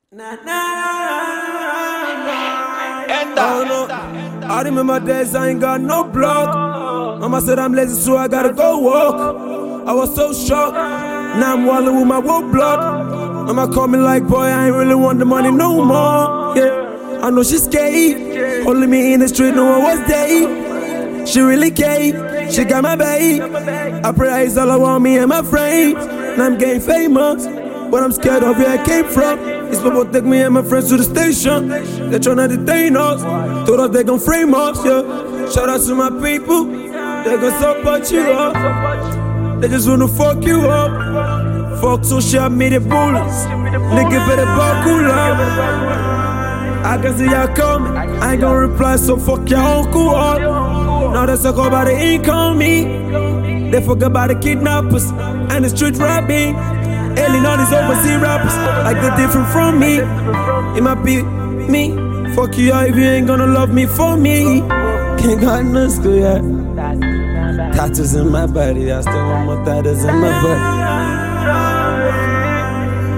Oh no, I remember days I ain't got no block. Mama said I'm lazy, so I gotta go walk. I was so shocked. Now I'm wallin' with my wool blood. Mama call me like, boy, I ain't really want the money no more. Yeah, I know she's scared. Holding me in the street, no one was there. She really cared. She got my babe. I pray it's all around me and my friends. And I'm getting famous, but I'm scared of where I came from. It's people take me and my friends to the station. They tryna detain us. Told us they gon' frame us, yeah. Shout out to my people. They gon' support you up. They just wanna fuck you up. Fuck social media bullies. Nigga better buckle up. I can see y'all coming. I ain't gon' reply, so fuck your uncle up. Now they talk about the income me. They forget about the kidnappers and the street rapping. Ailing all these overseas rappers like they're different from me. It might be me. Fuck you if you ain't gonna love me for me. Can't got no school yet. Tattoos in my body, I still want more tattoos in my body.